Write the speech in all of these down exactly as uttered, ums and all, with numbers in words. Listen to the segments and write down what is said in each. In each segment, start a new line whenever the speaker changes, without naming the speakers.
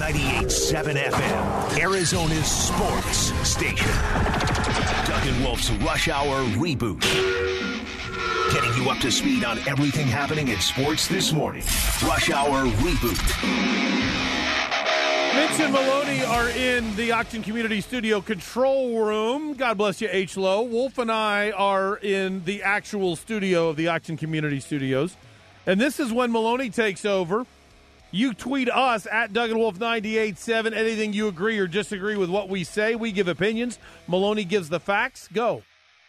ninety-eight point seven F M, Arizona's sports station. Doug and Wolf's Rush Hour Reboot. Getting you up to speed on everything happening in sports this morning. Rush Hour Reboot.
Mitch and Maloney are in the Octon Community Studio control room. God bless you, H. Lowe. Wolf and I are in the actual studio of the Octon Community Studios. And this is when Maloney takes over. You tweet us at Doug and Wolf ninety-eight point seven. Anything you agree or disagree with what we say, we give opinions. Maloney gives the facts. Go.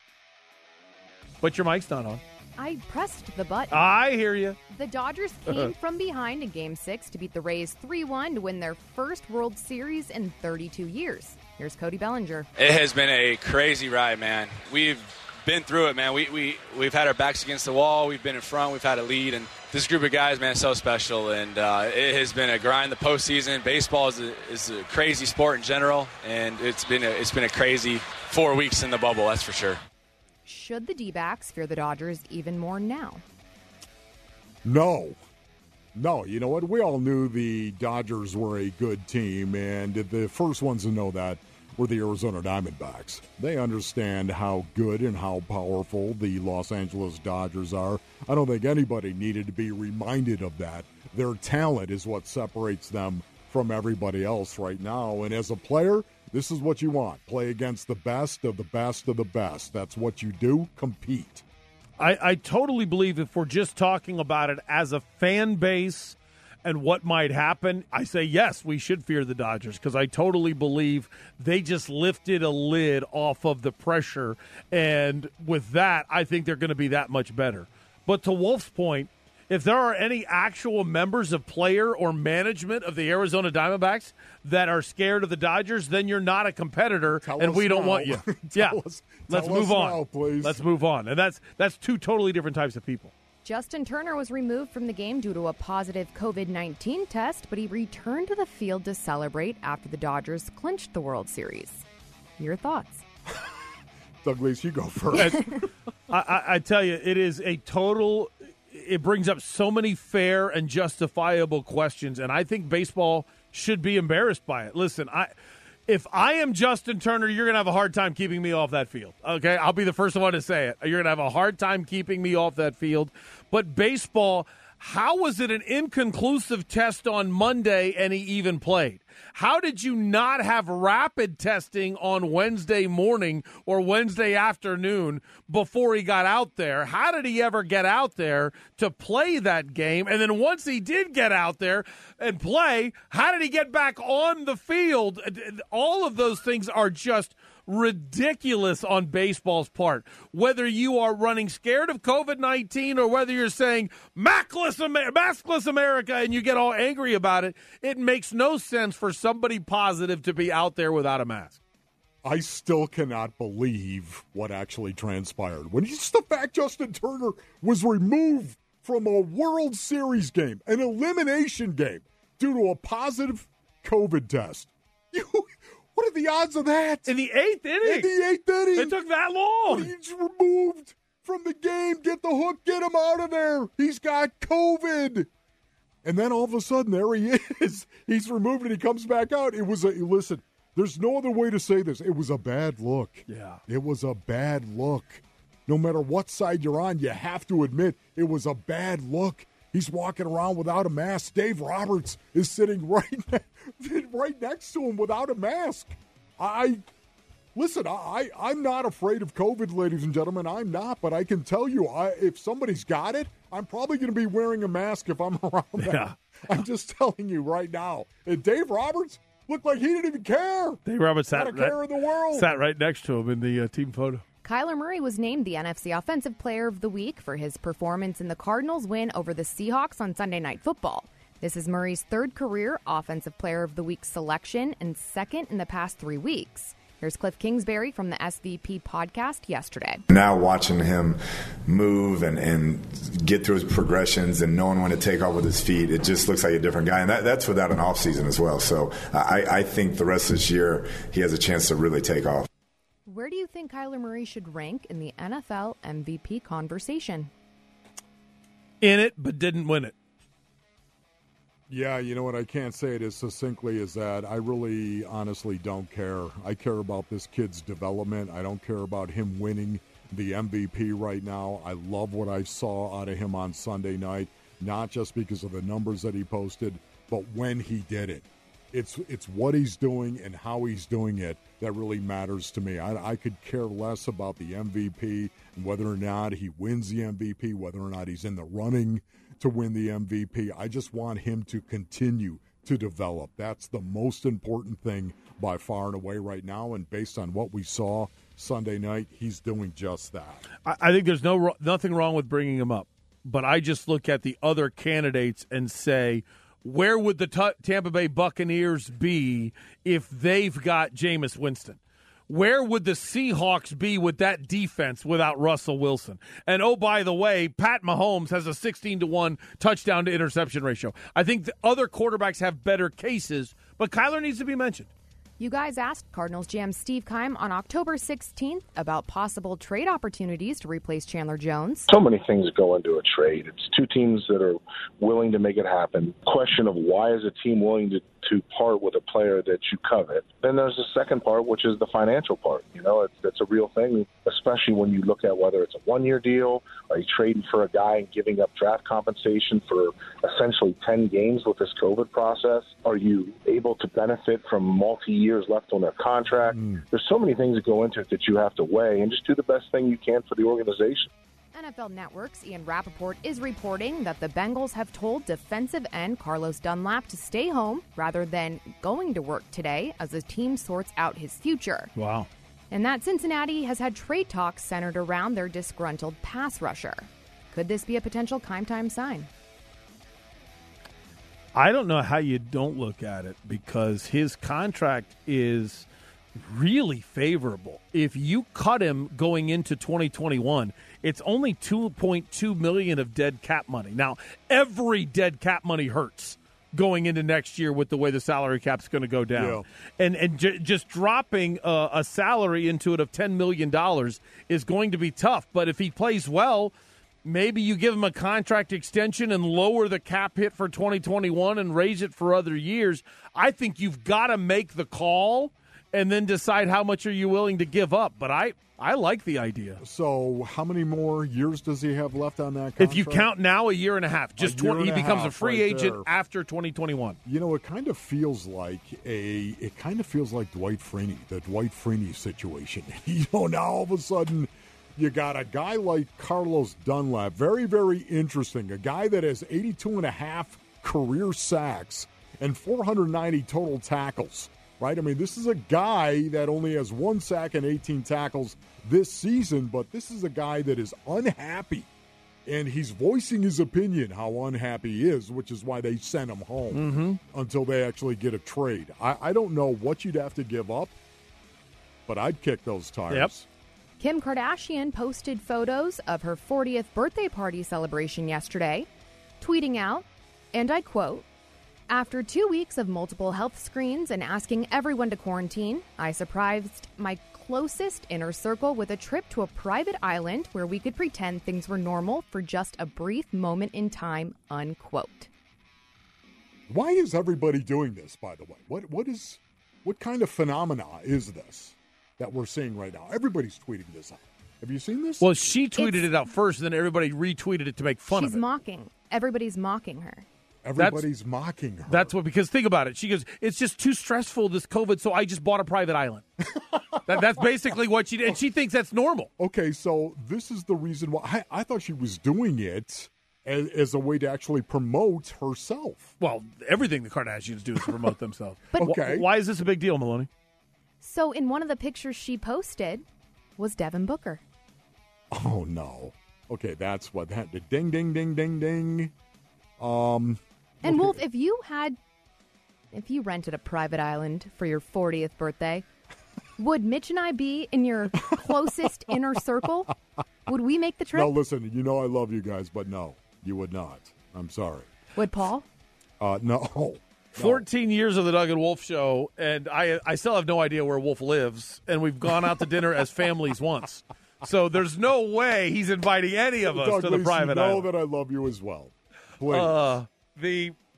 But your mic's not on.
I pressed the button.
I hear you.
The Dodgers came from behind in Game six to beat the Rays three one to win their first World Series in thirty-two years. Here's Cody Bellinger.
It has been a crazy ride, man. We've been through it, man. We, we, we've had our backs against the wall. We've been in front. We've had a lead. And this group of guys, man, is so special. And uh, it has been a grind the postseason. Baseball is a, is a crazy sport in general. And it's been a, it's been a crazy four weeks in the bubble, that's for sure.
Should the D-backs fear the Dodgers even more now?
No. No, you know what? We all knew the Dodgers were a good team, and the first ones to know that were the Arizona Diamondbacks. They understand how good and how powerful the Los Angeles Dodgers are. I don't think anybody needed to be reminded of that. Their talent is what separates them from everybody else right now, and as a player, this is what you want. Play against the best of the best of the best. That's what you do. Compete.
I, I totally believe if we're just talking about it as a fan base and what might happen, I say yes, we should fear the Dodgers because I totally believe they just lifted a lid off of the pressure. And with that, I think they're going to be that much better. But to Wolf's point, if there are any actual members of player or management of the Arizona Diamondbacks that are scared of the Dodgers, then you're not a competitor,
tell
and we don't
now.
want you.
tell
yeah,
us,
let's
tell
move
us
on.
Now, please.
Let's move on. And that's that's two totally different types of people.
Justin Turner was removed from the game due to a positive covid nineteen test, but he returned to the field to celebrate after the Dodgers clinched the World Series. Your thoughts?
Douglas, you go first.
I, I, I tell you, it is a total – it brings up so many fair and justifiable questions, and I think baseball should be embarrassed by it. Listen, I if I am Justin Turner, you're going to have a hard time keeping me off that field, okay? I'll be the first one to say it. You're going to have a hard time keeping me off that field. But baseball, how was it an inconclusive test on Monday and he even played? How did you not have rapid testing on Wednesday morning or Wednesday afternoon before he got out there? How did he ever get out there to play that game? And then once he did get out there and play, how did he get back on the field? All of those things are just ridiculous on baseball's part. Whether you are running scared of covid nineteen or whether you're saying maskless, Amer- maskless America and you get all angry about it, it makes no sense for somebody positive to be out there without a mask.
I still cannot believe what actually transpired. When just the fact Justin Turner was removed from a World Series game, an elimination game, due to a positive COVID test. You... What are the odds of that?
In the eighth inning.
In the eighth inning.
It took that long.
He's removed from the game. Get the hook. Get him out of there. He's got COVID. And then all of a sudden, there he is. He's removed and he comes back out. It was a, listen, there's no other way to say this. It was a bad look.
Yeah.
It was a bad look. No matter what side you're on, you have to admit it was a bad look. He's walking around without a mask. Dave Roberts is sitting right, ne- right next to him without a mask. I listen. I I'm not afraid of COVID, ladies and gentlemen. I'm not, but I can tell you, I, if somebody's got it, I'm probably going to be wearing a mask if I'm around them.
Yeah.
I'm just telling you right now. And Dave Roberts looked like he didn't even care.
Dave Roberts sat,
not a care
right,
in the world.
sat right next to him in the uh, team photo.
Kyler Murray was named the N F C Offensive Player of the Week for his performance in the Cardinals' win over the Seahawks on Sunday Night Football. This is Murray's third career Offensive Player of the Week selection and second in the past three weeks. Here's Cliff Kingsbury from the S V P podcast yesterday.
Now watching him move and, and get through his progressions and knowing when to take off with his feet, it just looks like a different guy. And that, that's without an offseason as well. So I, I think the rest of this year he has a chance to really take off.
Where do you think Kyler Murray should rank in the N F L M V P conversation?
In it, but didn't win it.
Yeah, you know what? I can't say it as succinctly as that. I really, honestly don't care. I care about this kid's development. I don't care about him winning the M V P right now. I love what I saw out of him on Sunday night, not just because of the numbers that he posted, but when he did it. It's it's what he's doing and how he's doing it that really matters to me. I, I could care less about the M V P and whether or not he wins the M V P, whether or not he's in the running to win the M V P. I just want him to continue to develop. That's the most important thing by far and away right now, and based on what we saw Sunday night, he's doing just that.
I, I think there's no nothing wrong with bringing him up, but I just look at the other candidates and say, where would the t- Tampa Bay Buccaneers be if they've got Jameis Winston? Where would the Seahawks be with that defense without Russell Wilson? And, oh, by the way, Pat Mahomes has a sixteen to one touchdown to interception ratio. I think the other quarterbacks have better cases, but Kyler needs to be mentioned.
You guys asked Cardinals G M Steve Keim on October sixteenth about possible trade opportunities to replace Chandler Jones.
So many things go into a trade. It's two teams that are willing to make it happen. Question of why is a team willing to, to part with a player that you covet? Then there's the second part, which is the financial part. You know, it's, it's a real thing, especially when you look at whether it's a one-year deal, are you trading for a guy and giving up draft compensation for essentially ten games with this COVID process? Are you able to benefit from multi-year years left on their contract? Mm. There's so many things that go into it that you have to weigh, and just do the best thing you can for the organization.
N F L Network's Ian Rappaport is reporting that the Bengals have told defensive end Carlos Dunlap to stay home rather than going to work today as the team sorts out his future.
Wow.
And that Cincinnati has had trade talks centered around their disgruntled pass rusher. Could this be a potential Keim time sign?
I don't know how you don't look at it because his contract is really favorable. If you cut him going into twenty twenty-one, it's only two point two million dollars of dead cap money. Now, every dead cap money hurts going into next year with the way the salary cap's going to go down. Yeah. And and j- just dropping a, a salary into it of ten million dollars is going to be tough. But if he plays well, maybe you give him a contract extension and lower the cap hit for twenty twenty-one and raise it for other years. I think you've got to make the call and then decide how much are you willing to give up. But I, I like the idea.
So how many more years does he have left on that contract?
If you count now, a year and a half. Just
a
twenty, he
a
becomes a free
right
agent
there.
after twenty twenty-one.
You know, it kind of feels like a it kind of feels like Dwight Freeney, the Dwight Freeney situation. You know, now all of a sudden you got a guy like Carlos Dunlap, very, very interesting, a guy that has eighty-two and a half career sacks and four hundred ninety total tackles, right? I mean, this is a guy that only has one sack and eighteen tackles this season, but this is a guy that is unhappy, and he's voicing his opinion how unhappy he is, which is why they sent him home
mm-hmm.
until they actually get a trade. I, I don't know what you'd have to give up, but I'd kick those tires.
Yep.
Kim Kardashian posted photos of her fortieth birthday party celebration yesterday, tweeting out, and I quote, "After two weeks of multiple health screens and asking everyone to quarantine, I surprised my closest inner circle with a trip to a private island where we could pretend things were normal for just a brief moment in time," unquote.
Why is everybody doing this, by the way? What what is what kind of phenomena is this that we're seeing right now? Everybody's tweeting this out. Have you seen this?
Well, she tweeted
It's,
it out first, and then everybody retweeted it to make fun
she's
of it.
mocking. Everybody's mocking her.
Everybody's that's, mocking her.
That's what, because think about it. She goes, it's just too stressful, this COVID, so I just bought a private island. that, that's basically what she did, and she thinks that's normal.
Okay, so this is the reason why. I, I thought she was doing it as, as a way to actually promote herself.
Well, everything the Kardashians do is to promote themselves.
But
okay.
Why is this a big deal, Maloney?
So in one of the pictures she posted was Devin Booker.
Oh, no. Okay, that's what that did. Ding, ding, ding, ding, ding. Um...
And
okay.
Wolf, if you had, if you rented a private island for your fortieth birthday, would Mitch and I be in your closest inner circle? Would we make the trip?
No, listen, you know I love you guys, but no, you would not. I'm sorry.
Would Paul?
Uh, no. no.
fourteen years of the Doug and Wolf show, and I I still have no idea where Wolf lives, and we've gone out to dinner as families once. So there's no way he's inviting any of us
Doug,
to the
please,
private
you know
island.
that I love you as well. Please.
Uh, the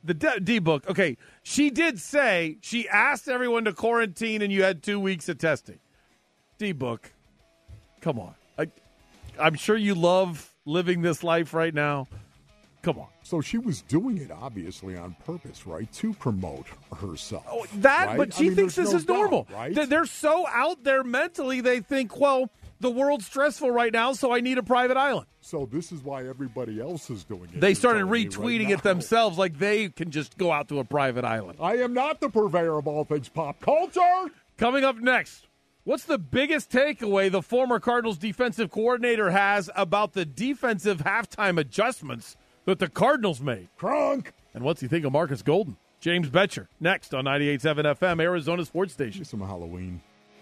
The D, D book. Okay, she did say she asked everyone to quarantine, and you had two weeks of testing. D book, come on. I, I'm sure you love living this life right now. Come on.
So she was doing it obviously on purpose, right, to promote herself.
Oh, that,
right?
but she
I mean,
thinks this
no
is normal.
doubt, right?
They're- They're so out there mentally. They think, well, the world's stressful right now, so I need a private island.
So this is why everybody else is doing it.
They
you're
started
telling me
retweeting
right
it themselves like they can just go out to a private island.
now. I am not the purveyor of all things pop culture.
Coming up next, what's the biggest takeaway the former Cardinals defensive coordinator has about the defensive halftime adjustments that the Cardinals made?
Crunk.
And what's he think of Marcus Golden? James Betcher, next on ninety-eight point seven F M, Arizona Sports Station.
Some Halloween.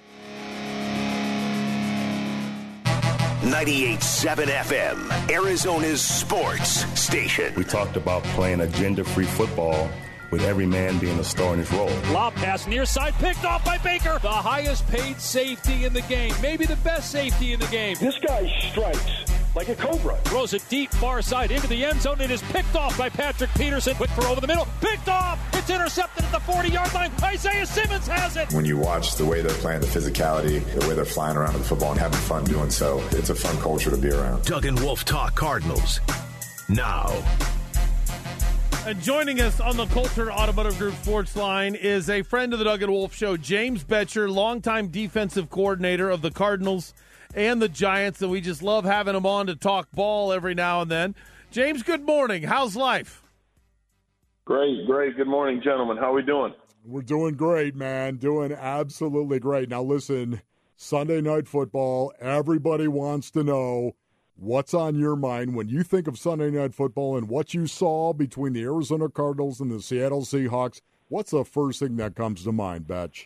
ninety-eight point seven F M, Arizona's sports station.
We talked about playing agenda-free football with every man being a star in his role.
Lob pass near side, picked off by Baker. The highest paid safety in the game, maybe the best safety in the game.
This guy strikes like a cobra.
Throws it deep far side into the end zone. It is picked off by Patrick Peterson. Quick throw over the middle. Picked off. It's intercepted at the forty-yard line. Isaiah Simmons has it.
When you watch the way they're playing, the physicality, the way they're flying around with the football and having fun doing so, it's a fun culture to be around.
Doug and Wolf talk Cardinals now.
And joining us on the Coulter Automotive Group Sports Line is a friend of the Doug and Wolf Show, James Betcher, longtime defensive coordinator of the Cardinals and the Giants, and we just love having him on to talk ball every now and then. James, good morning. How's life?
Great, great. Good morning, gentlemen. How are we doing?
We're doing great, man. Doing absolutely great. Now, listen, Sunday Night Football, everybody wants to know what's on your mind when you think of Sunday Night Football and what you saw between the Arizona Cardinals and the Seattle Seahawks. What's the first thing that comes to mind, Betch?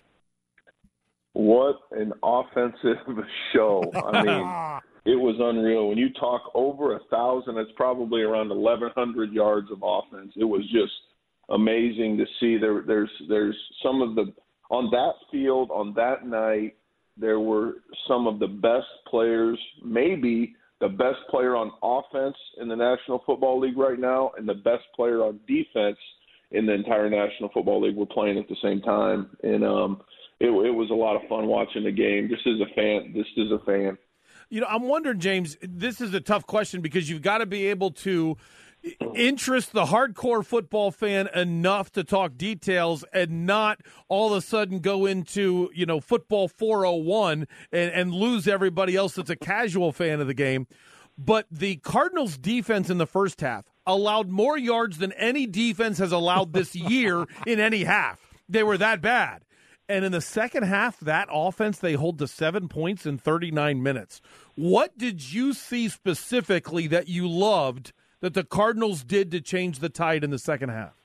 What an offensive show. I mean, it was unreal. When you talk over a thousand, it's probably around eleven hundred yards of offense. It was just amazing to see. There, there's, there's some of the on that field on that night. There were some of the best players, maybe the best player on offense in the National Football League right now, and the best player on defense in the entire National Football League were playing at the same time. And um, it, it was a lot of fun watching the game. This is a fan. This is a fan.
You know, I'm wondering, James, this is a tough question because you've got to be able to interest the hardcore football fan enough to talk details and not all of a sudden go into, you know, football four oh one and, and lose everybody else that's a casual fan of the game. But the Cardinals defense in the first half allowed more yards than any defense has allowed this year in any half. They were that bad. And in the second half, that offense, they hold to seven points in thirty-nine minutes. What did you see specifically that you loved that the Cardinals did to change the tide in the second half?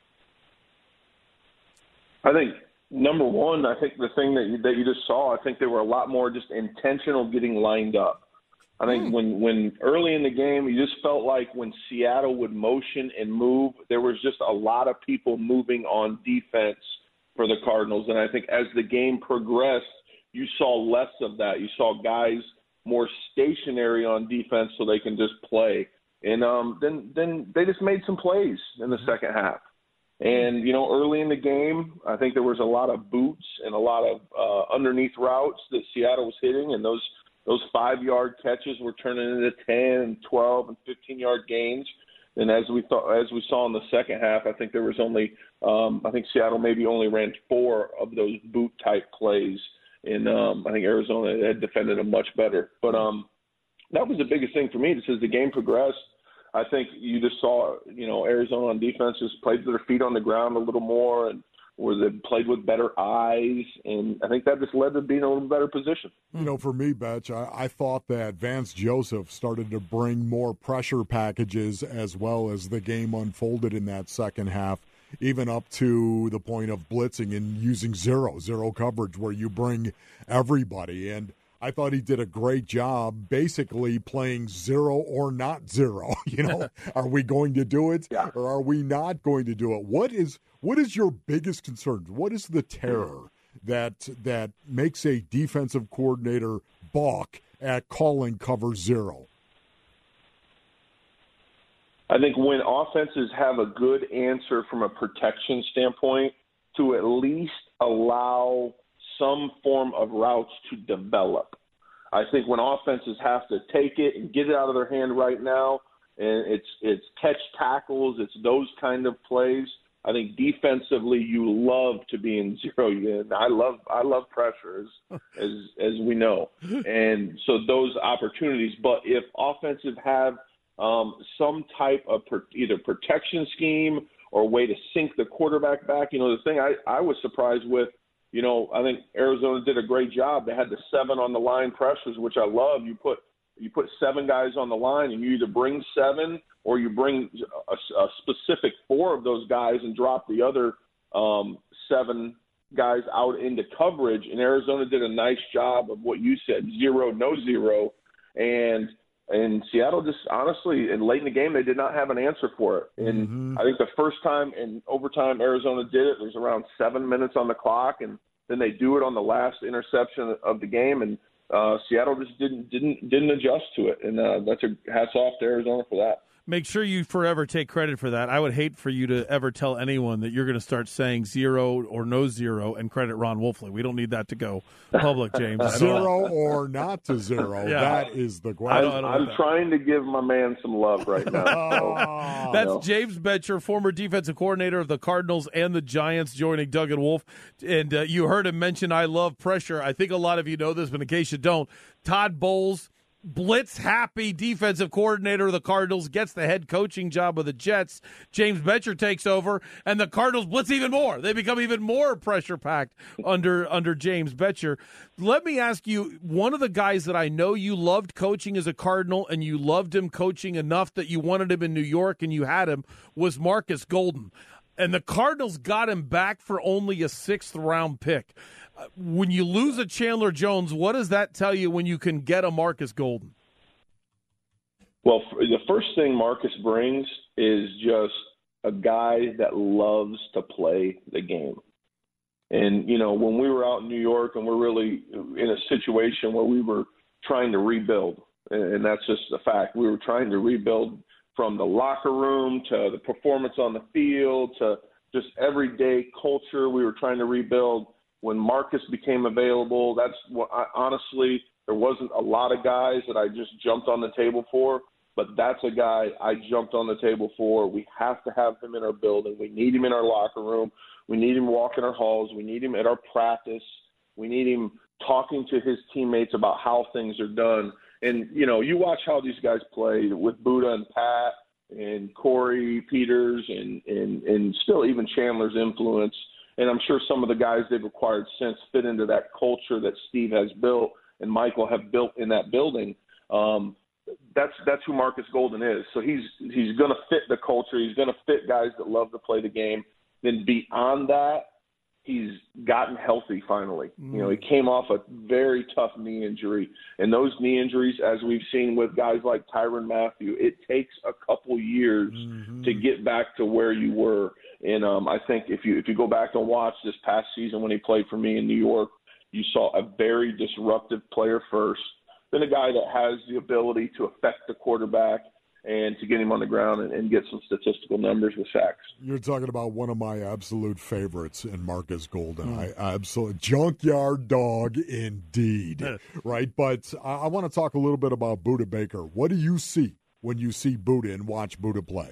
I think, number one, I think the thing that you, that you just saw, I think they were a lot more just intentional getting lined up. I think mm. when, when early in the game, you just felt like when Seattle would motion and move, there was just a lot of people moving on defense for the Cardinals. And I think as the game progressed, you saw less of that. You saw guys more stationary on defense so they can just play. And um, then then they just made some plays in the second half. And, you know, early in the game, I think there was a lot of boots and a lot of uh, underneath routes that Seattle was hitting, and those those five-yard catches were turning into ten and twelve and fifteen-yard gains. And as we thought, as we saw in the second half, I think there was only, um, I think Seattle maybe only ran four of those boot-type plays. And um, I think Arizona had defended them much better. But um, that was the biggest thing for me. Just as the game progressed, I think you just saw, you know, Arizona on defense just played with their feet on the ground a little more, and where they played with better eyes, and I think that just led to being in a little better position.
You know, for me, Betch, I, I thought that Vance Joseph started to bring more pressure packages as well as the game unfolded in that second half, even up to the point of blitzing and using zero, zero coverage where you bring everybody. And I thought he did a great job basically playing zero or not zero. You know, are we going to do it
yeah.
or are we not going to do it? What is what is your biggest concern? What is the terror that that makes a defensive coordinator balk at calling cover zero?
I think when offenses have a good answer from a protection standpoint to at least allow some form of routes to develop. I think when offenses have to take it and get it out of their hand right now, and it's it's catch tackles, it's those kind of plays. I think defensively, you love to be in zero. I love I love pressure, as, as as we know, and so those opportunities. But if offensive have um, some type of per, either protection scheme or way to sink the quarterback back, you know, the thing I, I was surprised with, you know, I think Arizona did a great job. They had the seven on the line pressures, which I love. You put you put seven guys on the line, and you either bring seven or you bring a, a specific four of those guys and drop the other um, seven guys out into coverage. And Arizona did a nice job of what you said, zero, no zero. And and Seattle just honestly, and late in the game, they did not have an answer for it. And mm-hmm. I think the first time in overtime Arizona did it, there's around seven minutes on the clock, and then they do it on the last interception of the game, and uh, Seattle just didn't didn't didn't adjust to it. And uh, that's a hats off to Arizona for that.
Make sure you forever take credit for that. I would hate for you to ever tell anyone that you're going to start saying zero or no zero and credit Ron Wolfley. We don't need that to go public, James.
Zero or not to zero. Yeah. That is the question.
I'm, I'm trying to give my man some love right now.
oh. That's you know. James Bettcher, former defensive coordinator of the Cardinals and the Giants, joining Doug and Wolf. And uh, you heard him mention I love pressure. I think a lot of you know this, but in case you don't, Todd Bowles, blitz-happy defensive coordinator of the Cardinals, gets the head coaching job of the Jets. James Bettcher takes over, and the Cardinals blitz even more. They become even more pressure-packed under under James Bettcher. Let me ask you, one of the guys that I know you loved coaching as a Cardinal, and you loved him coaching enough that you wanted him in New York and you had him, was Marcus Golden. And the Cardinals got him back for only a sixth-round pick. When you lose a Chandler Jones, what does that tell you when you can get a Marcus Golden?
Well, the first thing Marcus brings is just a guy that loves to play the game. And, you know, when we were out in New York and we're really in a situation where we were trying to rebuild, and that's just the fact, we were trying to rebuild from the locker room to the performance on the field to just everyday culture. We were trying to rebuild. When Marcus became available, that's what I, honestly, there wasn't a lot of guys that I just jumped on the table for, but that's a guy I jumped on the table for. We have to have him in our building. We need him in our locker room. We need him walking our halls. We need him at our practice. We need him talking to his teammates about how things are done. And, you know, you watch how these guys play with Buddha and Pat and Corey Peters and, and, and still even Chandler's influence. And I'm sure some of the guys they've acquired since fit into that culture that Steve has built and Michael have built in that building. Um, that's that's who Marcus Golden is. So he's he's going to fit the culture. He's going to fit guys that love to play the game. Then beyond that, he's gotten healthy finally. Mm. You know, he came off a very tough knee injury. And those knee injuries, as we've seen with guys like Tyrann Mathieu, it takes a couple years mm-hmm. to get back to where you were. And um, I think if you if you go back and watch this past season when he played for me in New York, you saw a very disruptive player first, then a guy that has the ability to affect the quarterback and to get him on the ground and, and get some statistical numbers with sacks.
You're talking about one of my absolute favorites in Marcus Golden. Mm. I absolutely junkyard dog indeed, right? But I, I want to talk a little bit about Budda Baker. What do you see when you see Budda and watch Budda play?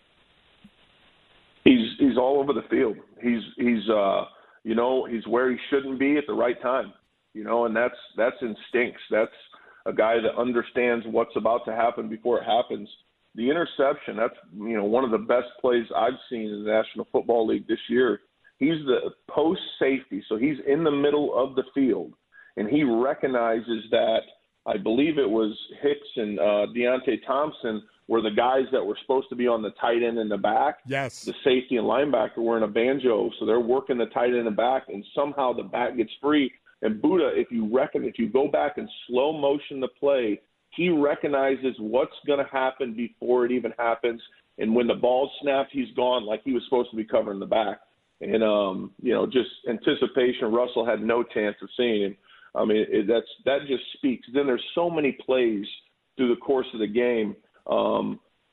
He's he's all over the field. He's he's uh you know he's where he shouldn't be at the right time. You know, and that's that's instincts. That's a guy that understands what's about to happen before it happens. The interception, that's you know one of the best plays I've seen in the National Football League this year. He's the post safety, so he's in the middle of the field, and he recognizes that. I believe it was Hicks and uh, Deontay Thompson were the guys that were supposed to be on the tight end in the back.
Yes.
The safety and linebacker were in a banjo, so they're working the tight end in the back, and somehow the back gets free. And Budda, if you reckon, if you go back and slow motion the play, he recognizes what's going to happen before it even happens. And when the ball snapped, he's gone like he was supposed to be covering the back. And, um, you know, just anticipation, Russell had no chance of seeing him. I mean, it, that's that just speaks. Then there's so many plays through the course of the game. Um,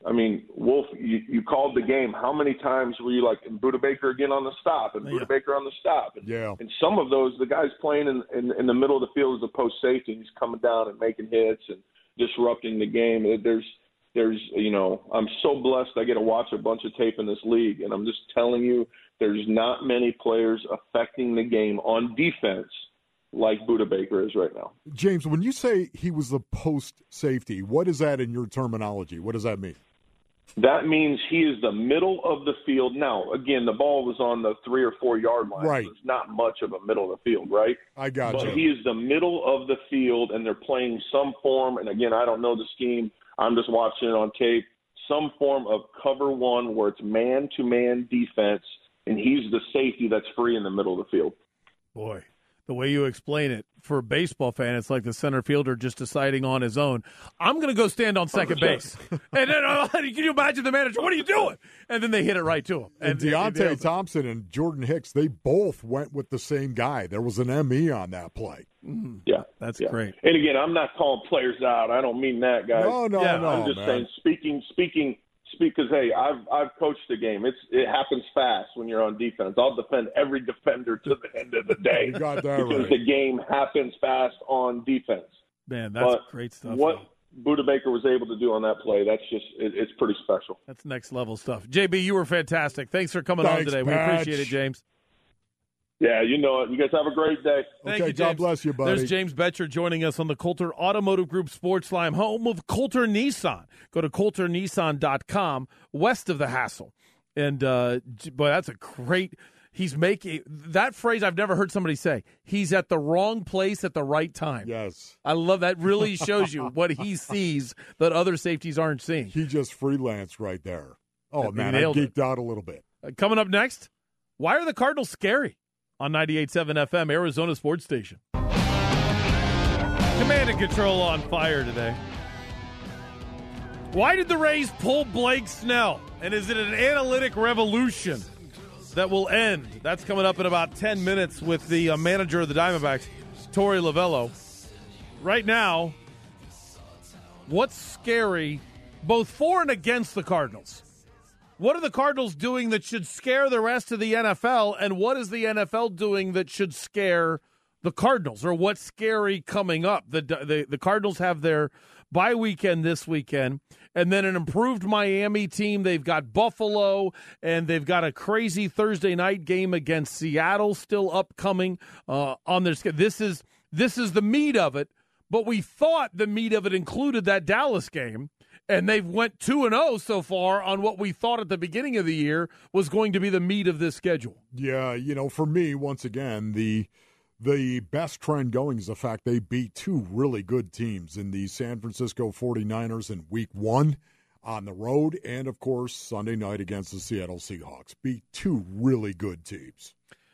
I mean, Wolf, you, you called the game. How many times were you like, and Budda Baker again on the stop, and Budda Baker on the stop? And,
yeah.
and some of those, the guy's playing in, in, in the middle of the field as a post safety, and he's coming down and making hits and disrupting the game. There's, there's, you know, I'm so blessed I get to watch a bunch of tape in this league, and I'm just telling you, there's not many players affecting the game on defense like Budda Baker is right now.
James, when you say he was the post safety, what is that in your terminology? What does that mean?
That means he is the middle of the field. Now, again, the ball was on the three or four yard line.
Right.
So it's not much of a middle of the field, right?
I got
but
you.
But he is the middle of the field, and they're playing some form. And again, I don't know the scheme. I'm just watching it on tape. Some form of cover one where it's man-to-man defense, and he's the safety that's free in the middle of the field.
Boy, the way you explain it, for a baseball fan, it's like the center fielder just deciding on his own, I'm going to go stand on second base. And then, uh, can you imagine the manager, what are you doing? And then they hit it right to him.
And, and Deontay Thompson and Jordan Hicks, they both went with the same guy. There was an M E on that play.
Mm,
yeah.
That's
yeah.
great.
And again, I'm not calling players out. I don't mean that, guys.
No, no,
yeah,
no,
I'm just
man.
saying, speaking, speaking, because, hey, I've I've coached the game. It's It happens fast when you're on defense. I'll defend every defender to the end of the day.
You got that
because
right.
the game happens fast on defense.
Man, that's
but
great stuff.
What
though.
Budda Baker was able to do on that play, that's just it, it's pretty special.
That's next level stuff. J B, you were fantastic. Thanks for coming
Thanks,
on today.
Patch.
We appreciate it, James.
Yeah, you know it. You guys have a great day.
Thank
okay,
you, James.
God bless you, buddy.
There's James Betcher joining us on the Coulter Automotive Group Sports Line, home of Coulter Nissan. Go to coulter nissan dot com, west of the hassle. And, uh, boy, that's a great – he's making – that phrase I've never heard somebody say. He's at the wrong place at the right time.
Yes.
I love that. Really shows you what he sees that other safeties aren't seeing.
He just freelanced right there. Oh,
He
man, I
nailed
geeked
it.
out a little bit.
Uh, coming up next, why are the Cardinals scary? On ninety-eight point seven F M, Arizona Sports Station. Command and Control on fire today. Why did the Rays pull Blake Snell? And is it an analytic revolution that will end? That's coming up in about ten minutes with the uh, manager of the Diamondbacks, Torey Lovullo. Right now, what's scary both for and against the Cardinals? What are the Cardinals doing that should scare the rest of the N F L, and what is the N F L doing that should scare the Cardinals, or what's scary coming up? The the, the Cardinals have their bye weekend this weekend, and then an improved Miami team. They've got Buffalo, and they've got a crazy Thursday night game against Seattle still upcoming uh, on their schedule. This is this is the meat of it, but we thought the meat of it included that Dallas game. And they've went two and oh so far on what we thought at the beginning of the year was going to be the meat of this schedule.
Yeah, you know, for me, once again, the the best trend going is the fact they beat two really good teams in the San Francisco forty-niners in week one on the road, and, of course, Sunday night against the Seattle Seahawks. Beat two really good teams.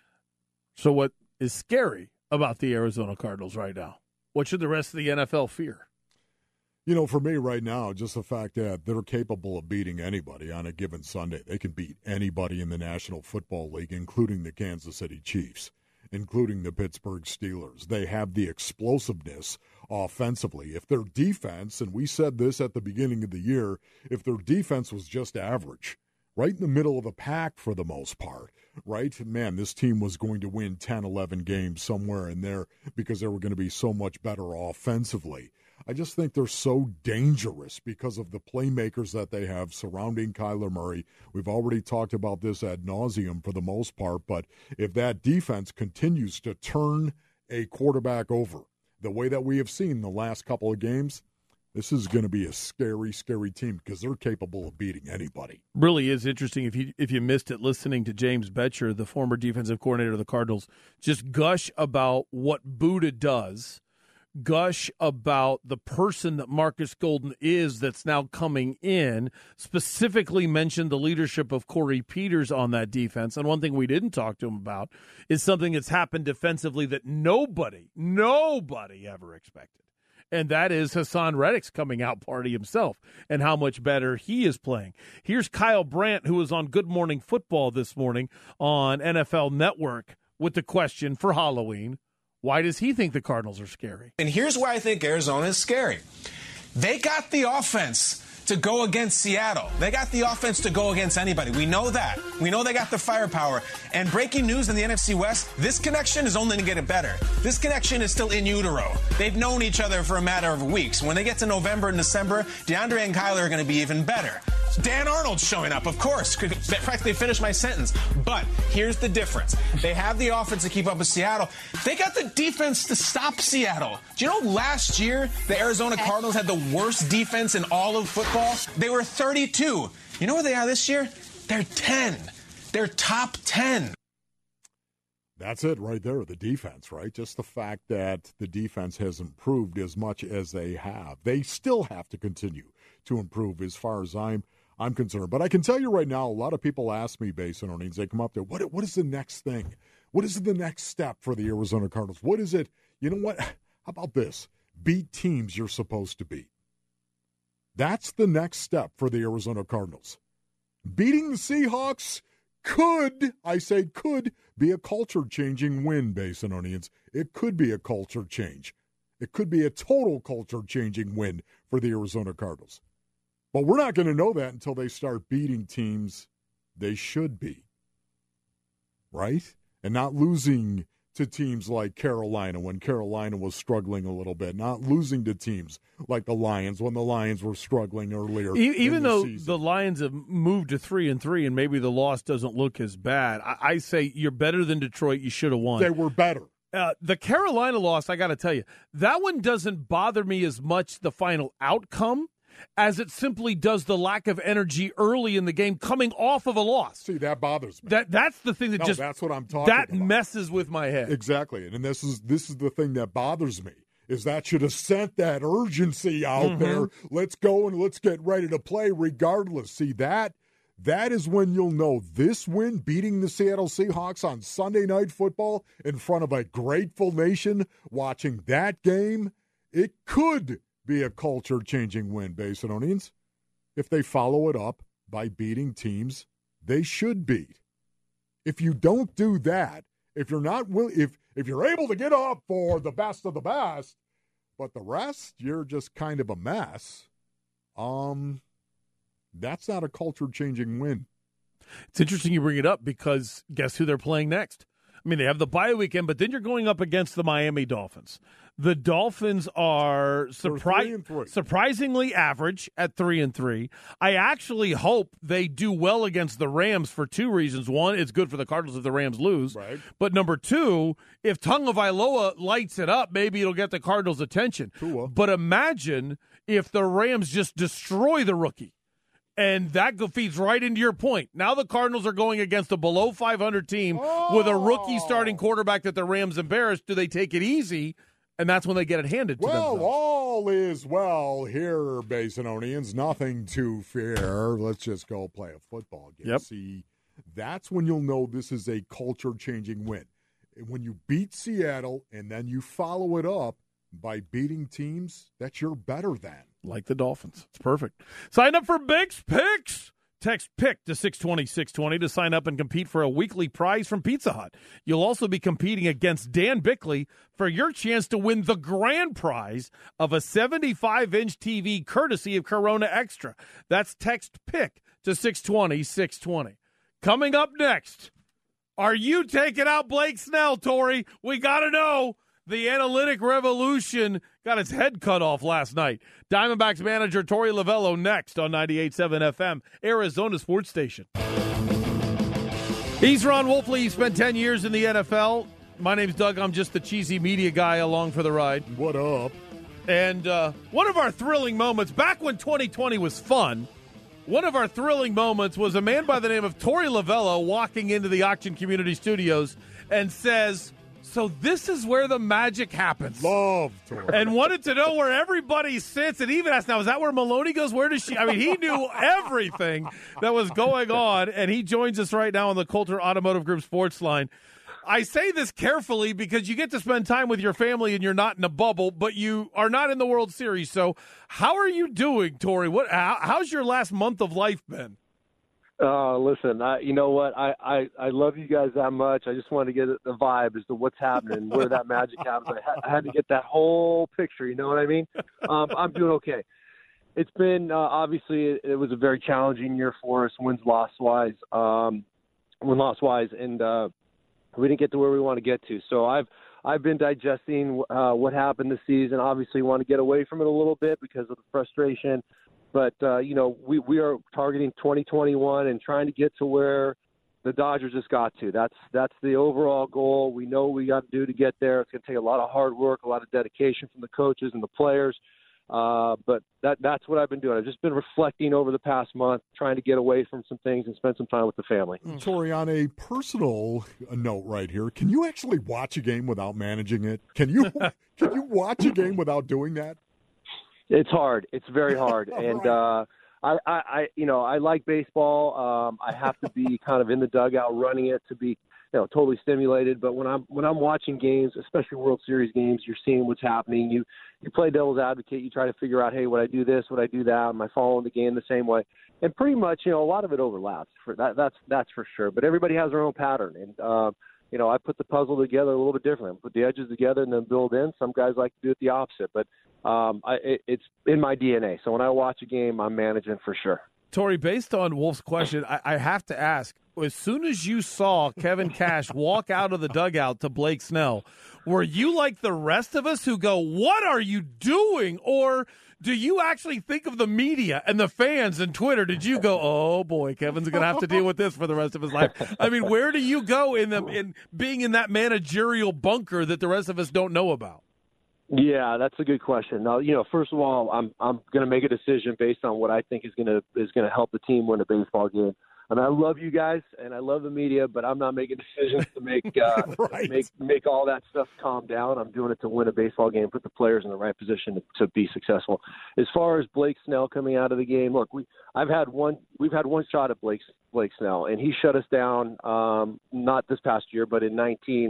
So what is scary about the Arizona Cardinals right now? What should the rest of the N F L fear?
You know, for me right now, just the fact that they're capable of beating anybody on a given Sunday. They can beat anybody in the National Football League, including the Kansas City Chiefs, including the Pittsburgh Steelers. They have the explosiveness offensively. If their defense, and we said this at the beginning of the year, if their defense was just average, right in the middle of the pack for the most part, right? Man, this team was going to win ten, eleven games somewhere in there because they were going to be so much better offensively. I just think they're so dangerous because of the playmakers that they have surrounding Kyler Murray. We've already talked about this ad nauseum for the most part, but if that defense continues to turn a quarterback over the way that we have seen the last couple of games, this is going to be a scary, scary team because they're capable of beating anybody.
Really is interesting if you if you missed it listening to James Betcher, the former defensive coordinator of the Cardinals, just gush about what Budda does. Gush about the person that Marcus Golden is that's now coming in, specifically mentioned the leadership of Corey Peters on that defense. And one thing we didn't talk to him about is something that's happened defensively that nobody, nobody ever expected. And that is Hassan Reddick's coming out party himself and how much better he is playing. Here's Kyle Brandt, who was on Good Morning Football this morning on N F L Network with the question for Halloween. Why does he think the Cardinals are scary?
And here's why I think Arizona is scary. They got the offense to go against Seattle. They got the offense to go against anybody. We know that. We know they got the firepower. And breaking news in the N F C West, this connection is only going to get better. This connection is still in utero. They've known each other for a matter of weeks. When they get to November and December, DeAndre and Kyler are going to be even better. Dan Arnold's showing up, of course. In fact, they finished my sentence. But here's the difference. They have the offense to keep up with Seattle. They got the defense to stop Seattle. Do you know last year the Arizona Cardinals had the worst defense in all of football? They were thirty-two. You know where they are this year? They're ten. They're top ten.
That's it right there, the defense, right? Just the fact that the defense has improved as much as they have. They still have to continue to improve as far as I'm I'm concerned. But I can tell you right now, a lot of people ask me, based on earnings, they come up there, what what is the next thing? What is the next step for the Arizona Cardinals? What is it? You know what? How about this? Beat teams you're supposed to beat. That's the next step for the Arizona Cardinals. Beating the Seahawks could, I say could, be a culture-changing win, Basinonians. It could be a culture change. It could be a total culture-changing win for the Arizona Cardinals. But we're not going to know that until they start beating teams they should beat, right? And not losing to teams like Carolina when Carolina was struggling a little bit, not losing to teams like the Lions when the Lions were struggling earlier.
Even
in the
though
season.
the Lions have moved to three and three, and maybe the loss doesn't look as bad, I, I say you're better than Detroit. You should have won.
They were better.
Uh, the Carolina loss, I got to tell you, that one doesn't bother me as much, the final outcome, as it simply does the lack of energy early in the game coming off of a loss.
See, that bothers me.
That that's the thing that
no,
just
that's what I'm talking
that
about.
messes with my head.
Exactly. And this is this is the thing that bothers me. Is that should have sent that urgency out
Mm-hmm.
there. Let's go and let's get ready to play regardless. See, that that is when you'll know this win, beating the Seattle Seahawks on Sunday Night Football in front of a grateful nation watching that game, it could be a culture-changing win, Basinonians, if they follow it up by beating teams they should beat. If you don't do that, if you're not will, if if you're able to get up for the best of the best, but the rest you're just kind of a mess, um, that's not a culture-changing win.
It's interesting you bring it up because guess who they're playing next? I mean, they have the bye weekend, but then you're going up against the Miami Dolphins. The Dolphins are surpri- surprisingly average at three and three. I actually hope they do well against the Rams for two reasons. One, it's good for the Cardinals if the Rams lose.
Right.
But number two, if Tagovailoa lights it up, maybe it'll get the Cardinals' attention.
Tua.
But imagine if the Rams just destroy the rookie. And that feeds right into your point. Now the Cardinals are going against a below five hundred team
oh.
with a rookie starting quarterback that the Rams embarrassed. Do they take it easy? And that's when they get it handed to them.
Well,
themselves.
all is well here, Basinonians. Nothing to fear. Let's just go play a football game.
Yep.
See, that's when you'll know this is a culture-changing win. When you beat Seattle and then you follow it up by beating teams that you're better than.
Like the Dolphins. It's perfect. Sign up for Big's Picks. Text PICK to six twenty, six twenty to sign up and compete for a weekly prize from Pizza Hut. You'll also be competing against Dan Bickley for your chance to win the grand prize of a seventy-five inch T V courtesy of Corona Extra. That's text PICK to six twenty, six twenty. Coming up next, are you taking out Blake Snell, Tori? We got to know. The analytic revolution got its head cut off last night. Diamondbacks manager Torey Lovullo next on ninety-eight point seven F M, Arizona Sports Station. He's Ron Wolfley. He spent ten years in the N F L. My name's Doug. I'm just the cheesy media guy along for the ride.
What up?
And uh, one of our thrilling moments, back when twenty twenty was fun, one of our thrilling moments was a man by the name of Torey Lovullo walking into the Auction Community Studios and says, so this is where the magic happens.
Love Torey.
And wanted to know where everybody sits and even asked, now, is that where Maloney goes? Where does she? I mean, he knew everything that was going on, and he joins us right now on the Coulter Automotive Group Sports Line. I say this carefully because you get to spend time with your family and you're not in a bubble, but you are not in the World Series. So how are you doing, Torey? What? How, how's your last month of life been?
Uh, listen, I, you know what? I, I, I love you guys that much. I just wanted to get the vibe as to what's happening, where that magic happens. I, ha- I had to get that whole picture. You know what I mean? Um, I'm doing okay. it's been uh, obviously it, it was a very challenging year for us, wins loss wise, um, win loss wise, and uh, we didn't get to where we want to get to. So I've I've been digesting uh, what happened this season. Obviously, want to get away from it a little bit because of the frustration. But uh, you know, we we are targeting twenty twenty-one and trying to get to where the Dodgers just got to. That's that's the overall goal. We know what we got to do to get there. It's going to take a lot of hard work, a lot of dedication from the coaches and the players. Uh, but that that's what I've been doing. I've just been reflecting over the past month, trying to get away from some things and spend some time with the family.
Torey, on a personal note right here, can you actually watch a game without managing it? Can you can you watch a game without doing that?
It's hard. It's very hard. and uh, I, I, I, you know, I like baseball. Um, I have to be kind of in the dugout running it to be, you know, totally stimulated. But when I'm when I'm watching games, especially World Series games, you're seeing what's happening. You you play devil's advocate. You try to figure out, hey, would I do this? Would I do that? Am I following the game the same way? And pretty much, you know, a lot of it overlaps. For that, that's that's for sure. But everybody has their own pattern. And uh, you know, I put the puzzle together a little bit differently. I put the edges together and then build in. Some guys like to do it the opposite. But um, I, it, it's in my D N A. So when I watch a game, I'm managing for sure.
Torey, based on Wolf's question, I, I have to ask, as soon as you saw Kevin Cash walk out of the dugout to Blake Snell, were you like the rest of us who go, what are you doing? Or do you actually think of the media and the fans and Twitter? Did you go, oh, boy, Kevin's going to have to deal with this for the rest of his life? I mean, where do you go in, the, in being in that managerial bunker that the rest of us don't know about?
Yeah, that's a good question. Now, you know, first of all, I'm I'm going to make a decision based on what I think is going to is going to help the team win a baseball game. And I love you guys and I love the media, but I'm not making decisions to make uh, right. make make all that stuff calm down. I'm doing it to win a baseball game, put the players in the right position to, to be successful. As far as Blake Snell coming out of the game, look, we I've had one we've had one shot at Blake Blake Snell, and he shut us down. Um, not this past year, but in nineteen.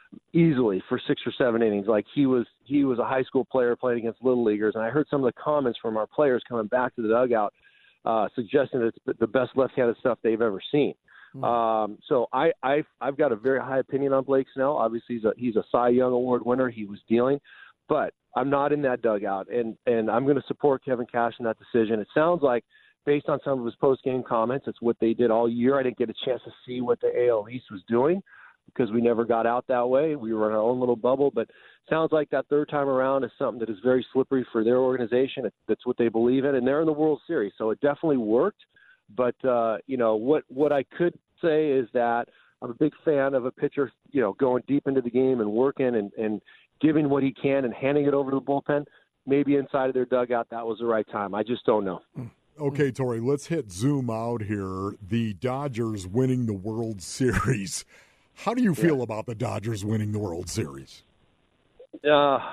Easily for six or seven innings. Like he was he was a high school player playing against little leaguers, and I heard some of the comments from our players coming back to the dugout uh, suggesting that it's the best left-handed stuff they've ever seen. Mm-hmm. Um, so I I've, I've got a very high opinion on Blake Snell. Obviously he's a he's a Cy Young Award winner. He was dealing, but I'm not in that dugout, and and I'm going to support Kevin Cash in that decision. It sounds like, based on some of his post-game comments, it's what they did all year. I didn't get a chance to see what the A L East was doing, because we never got out that way. We were in our own little bubble, but sounds like that third time around is something that is very slippery for their organization. That's what they believe in, and they're in the World Series, so it definitely worked. But, uh, you know, what, what I could say is that I'm a big fan of a pitcher, you know, going deep into the game and working and, and giving what he can and handing it over to the bullpen. Maybe inside of their dugout, that was the right time. I just don't know.
Okay, Torey, let's hit zoom out here. The Dodgers winning the World Series. How do you feel yeah. about the Dodgers winning the World Series?
Uh,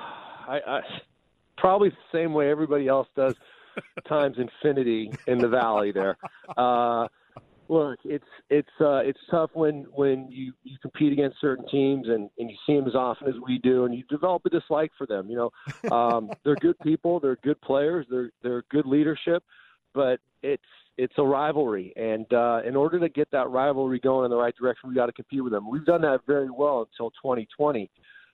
I, I probably the same way everybody else does, times infinity in the valley there. Uh, look, it's it's uh, it's tough when when you, you compete against certain teams and, and you see them as often as we do, and you develop a dislike for them. You know, um, they're good people, they're good players, they're they're good leadership, but it's it's a rivalry, and uh, in order to get that rivalry going in the right direction, we got to compete with them. We've done that very well until twenty twenty,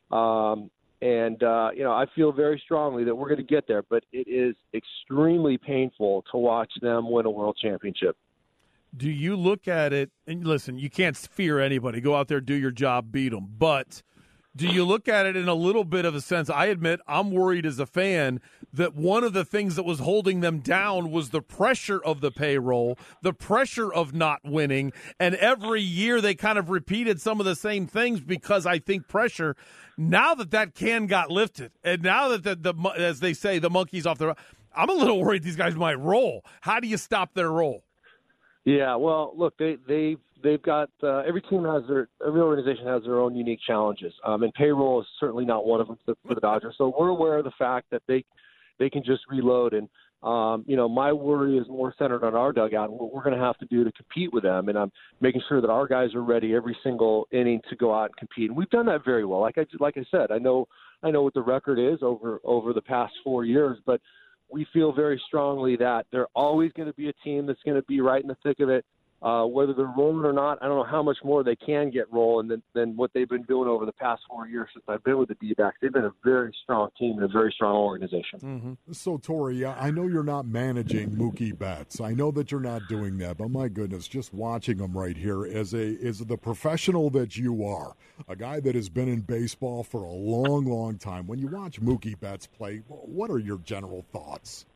um, and uh, you know, I feel very strongly that we're going to get there. But it is extremely painful to watch them win a world championship.
Do you look at it and listen? You can't fear anybody. Go out there, do your job, beat them. But do you look at it in a little bit of a sense? I admit I'm worried as a fan that one of the things that was holding them down was the pressure of the payroll, the pressure of not winning, and every year they kind of repeated some of the same things because I think pressure. Now that that can got lifted, and now that the, the as they say, the monkey's off the, I'm a little worried these guys might roll. How do you stop their roll?
Yeah, well, look, they they've they've got uh, every team has their every organization has their own unique challenges, um, and payroll is certainly not one of them for, for the Dodgers. So we're aware of the fact that they they can just reload, and um, you know, my worry is more centered on our dugout and what we're going to have to do to compete with them, and I'm making sure that our guys are ready every single inning to go out and compete, and we've done that very well. Like I like I said, I know I know what the record is over over the past four years, but we feel very strongly that they're always going to be a team that's going to be right in the thick of it Uh, whether they're rolling or not, I don't know how much more they can get rolling than, than what they've been doing over the past four years since I've been with the D-backs. They've been a very strong team and a very strong organization.
Mm-hmm. So, Torey, I know you're not managing Mookie Betts. I know that you're not doing that, but my goodness, just watching him right here as a as the professional that you are, a guy that has been in baseball for a long, long time. When you watch Mookie Betts play, what are your general thoughts?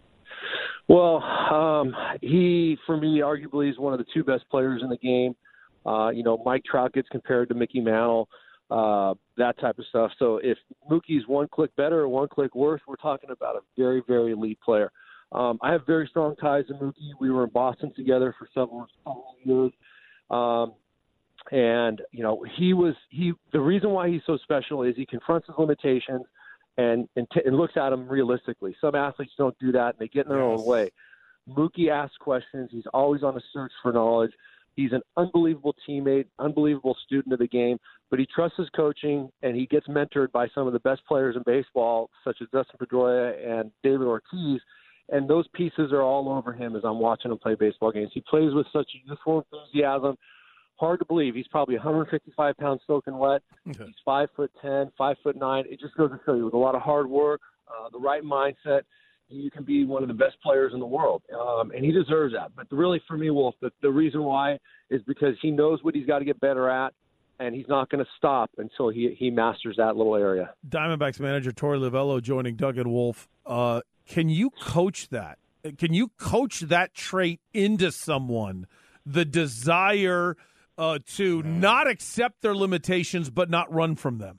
Well, um, he, for me, arguably is one of the two best players in the game. Uh, you know, Mike Trout gets compared to Mickey Mantle, uh, that type of stuff. So if Mookie's one click better or one click worse, we're talking about a very, very elite player. Um, I have very strong ties to Mookie. We were in Boston together for several, several years. Um, and, you know, he was he. the reason why he's so special is he confronts his limitations and and, t- and looks at them realistically. Some athletes don't do that, and they get in their yes. own way. Mookie asks questions. He's always on a search for knowledge. He's an unbelievable teammate, unbelievable student of the game, but he trusts his coaching, and he gets mentored by some of the best players in baseball, such as Dustin Pedroia and David Ortiz, and those pieces are all over him as I'm watching him play baseball games. He plays with such youthful enthusiasm. Hard to believe. He's probably one hundred fifty-five pounds soaking wet. Okay. He's five foot ten, five foot nine. It just goes to show you, with a lot of hard work, uh, the right mindset, you can be one of the best players in the world, um, and he deserves that. But really, for me, Wolf, the, the reason why is because he knows what he's got to get better at, and he's not going to stop until he he masters that little area.
Diamondbacks manager Torey Lovullo joining Doug and Wolf. Uh, can you coach that? Can you coach that trait into someone? The desire Uh, to not accept their limitations but not run from them?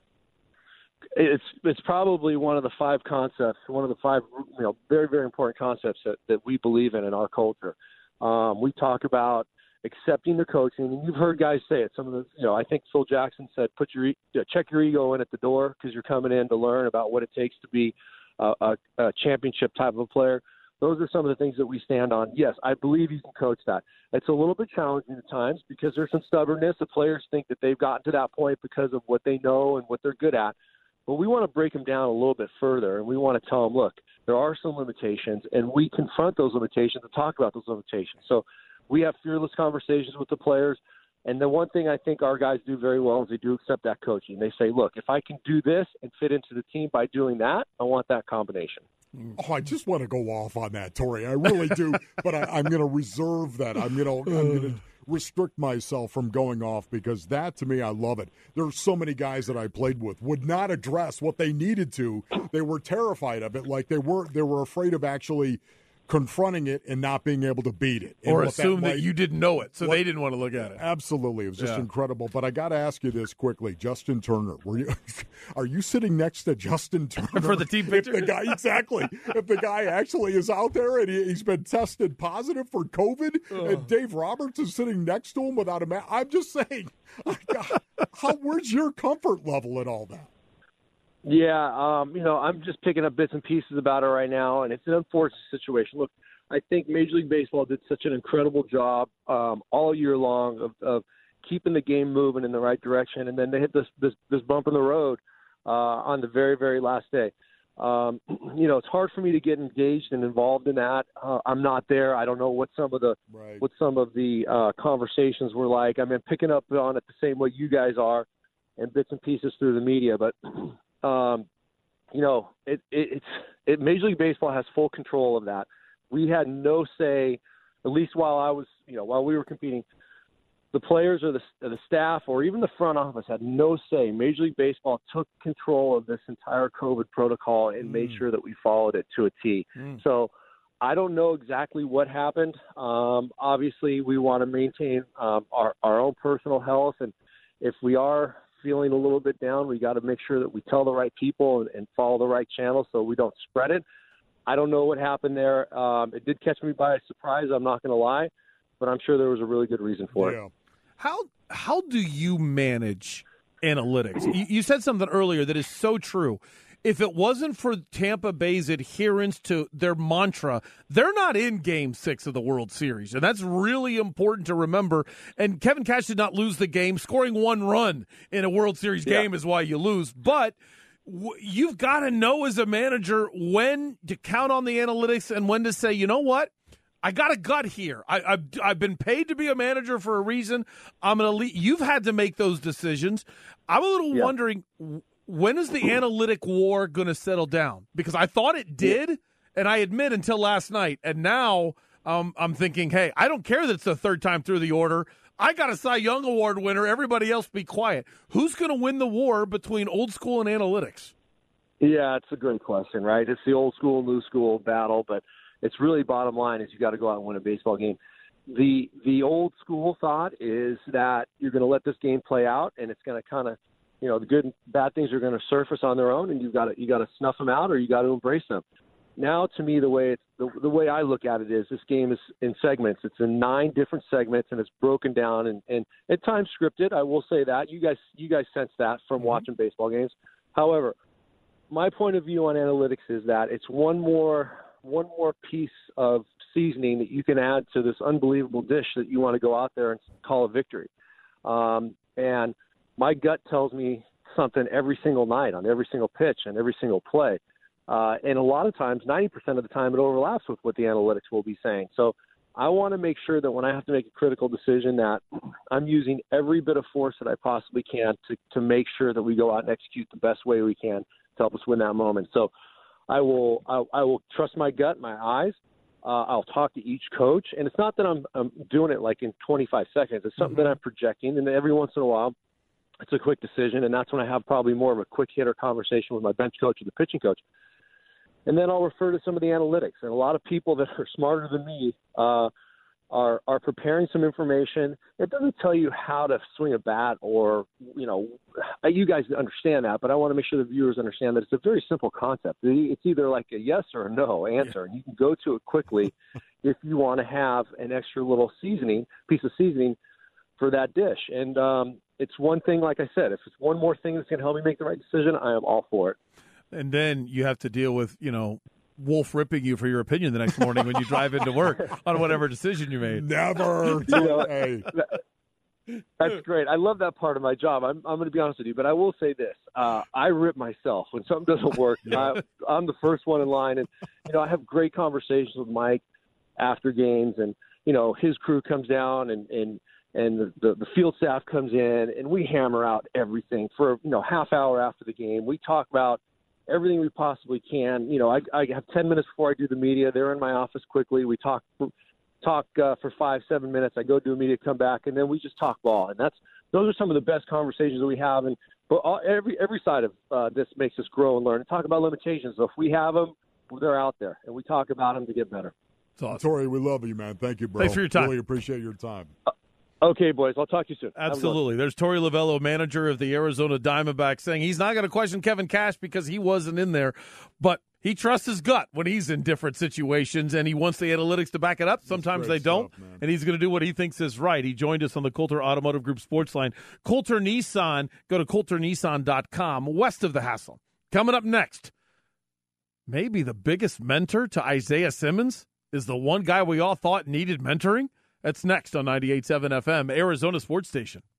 It's it's probably one of the five concepts, one of the five you know very, very important concepts that, that we believe in in our culture. Um, we talk about accepting the coaching, and you've heard guys say it. Some of the, you know, I think Phil Jackson said, "Put your check your ego in at the door because you're coming in to learn about what it takes to be a, a, a championship type of a player." Those are some of the things that we stand on. Yes, I believe you can coach that. It's a little bit challenging at times because there's some stubbornness. The players think that they've gotten to that point because of what they know and what they're good at. But we want to break them down a little bit further, and we want to tell them, look, there are some limitations, and we confront those limitations and talk about those limitations. So we have fearless conversations with the players. And the one thing I think our guys do very well is they do accept that coaching. They say, look, if I can do this and fit into the team by doing that, I want that combination.
Oh, I just want to go off on that, Torey. I really do, but I, I'm going to reserve that. I'm going to I'm going to restrict myself from going off because that, to me, I love it. There are so many guys that I played with would not address what they needed to. They were terrified of it, like they were they were afraid of actually confronting it and not being able to beat it.
Or assume that,
that
might, you didn't know it, so
what,
they didn't want to look at it.
Absolutely. It was just
yeah.
incredible. But I got to ask you this quickly. Justin Turner, were you? Are you sitting next to Justin Turner?
For the team picture?
If the guy, exactly. If the guy actually is out there and he, he's been tested positive for COVID oh. and Dave Roberts is sitting next to him without a mask. I'm just saying, how, where's your comfort level in all that?
Yeah, um, you know, I'm just picking up bits and pieces about it right now, and it's an unfortunate situation. Look, I think Major League Baseball did such an incredible job um, all year long of, of keeping the game moving in the right direction, and then they hit this this, this bump in the road uh, on the very, very last day. Um, you know, it's hard for me to get engaged and involved in that. Uh, I'm not there. I don't know what some of the
right.
what some of the uh, conversations were like. I mean, picking up on it the same way you guys are, and bits and pieces through the media, but. Um, you know, it, it, it's it, Major League Baseball has full control of that. We had no say, at least while I was, you know, while we were competing. The players or the, or the staff or even the front office had no say. Major League Baseball took control of this entire COVID protocol and mm. made sure that we followed it to a T. Mm. So I don't know exactly what happened. Um, obviously, we want to maintain um, our, our own personal health, and if we are feeling a little bit down, we got to make sure that we tell the right people and, and follow the right channel so we don't spread it. I don't know what happened there. Um, it did catch me by surprise, I'm not going to lie, but I'm sure there was a really good reason for
yeah.
it.
How how do you manage analytics? You, you said something earlier that is so true. If it wasn't for Tampa Bay's adherence to their mantra, they're not in Game Six of the World Series, and that's really important to remember. And Kevin Cash did not lose the game. Scoring one run in a World Series game yeah. is why you lose. But w- you've got to know as a manager when to count on the analytics and when to say, you know what, I got a gut here. I, I've, I've been paid to be a manager for a reason. I'm going to lead. You've had to make those decisions. I'm a little yeah. wondering, when is the analytic war going to settle down? Because I thought it did, yeah. and I admit until last night. And now um, I'm thinking, hey, I don't care that it's the third time through the order. I got a Cy Young Award winner. Everybody else be quiet. Who's going to win the war between old school and analytics?
Yeah, it's a great question, right? It's the old school, new school battle, but it's really bottom line is you got to go out and win a baseball game. The the old school thought is that you're going to let this game play out, and it's going to kind of, you know, the good and bad things are going to surface on their own, and you've got to you got to snuff them out or you got to embrace them. Now, to me, the way it's, the the way I look at it is this game is in segments. It's in nine different segments, and it's broken down and, and at times scripted. I will say that you guys you guys sense that from mm-hmm. watching baseball games. However, my point of view on analytics is that it's one more. one more piece of seasoning that you can add to this unbelievable dish that you want to go out there and call a victory. Um, and my gut tells me something every single night on every single pitch and every single play. Uh, and a lot of times, ninety percent of the time, it overlaps with what the analytics will be saying. So I want to make sure that when I have to make a critical decision that I'm using every bit of force that I possibly can to, to make sure that we go out and execute the best way we can to help us win that moment. So I will I, I will trust my gut, my eyes. Uh, I'll talk to each coach, and it's not that I'm, I'm doing it like in twenty-five seconds. It's something mm-hmm. that I'm projecting, and every once in a while, it's a quick decision, and that's when I have probably more of a quick hitter conversation with my bench coach or the pitching coach. And then I'll refer to some of the analytics, and a lot of people that are smarter than me uh, are are preparing some information. It doesn't tell you how to swing a bat or, you know, you guys understand that, but I want to make sure the viewers understand that it's a very simple concept. It's either like a yes or a no answer, yeah. and you can go to it quickly if you want to have an extra little seasoning, piece of seasoning for that dish. And um, it's one thing, like I said, if it's one more thing that's going to help me make the right decision, I am all for it.
And then you have to deal with, you know, Wolf ripping you for your opinion the next morning when you drive into work on whatever decision you made.
Never. You know,
hey. That's great. I love that part of my job. I'm, I'm going to be honest with you, but I will say this. Uh, I rip myself when something doesn't work. yeah. I, I'm the first one in line. And, you know, I have great conversations with Mike after games. And, you know, his crew comes down and, and, and the, the, the field staff comes in, and we hammer out everything for, you know, half hour after the game. We talk about everything we possibly can. You know, I, I have ten minutes before I do the media. They're in my office quickly. We talk talk uh, for five, seven minutes. I go do media, come back, and then we just talk ball. And that's those are some of the best conversations that we have. And but all, every every side of uh, this makes us grow and learn. And talk about limitations. So if we have them, they're out there, and we talk about them to get better.
It's awesome.
Torey, we love you, man. Thank you, bro.
Thanks for your time.
Really appreciate your time.
Uh, Okay, boys. I'll talk to you soon.
Absolutely. There's Torey Lovullo, manager of the Arizona Diamondbacks, saying he's not going to question Kevin Cash because he wasn't in there, but he trusts his gut when he's in different situations, and he wants the analytics to back it up. Sometimes they don't, stuff, and he's going to do what he thinks is right. He joined us on the Coulter Automotive Group Sports Line. Coulter Nissan, go to coulter nissan dot com, west of the hassle. Coming up next, maybe the biggest mentor to Isaiah Simmons is the one guy we all thought needed mentoring. That's next on ninety-eight point seven F M, Arizona Sports Station.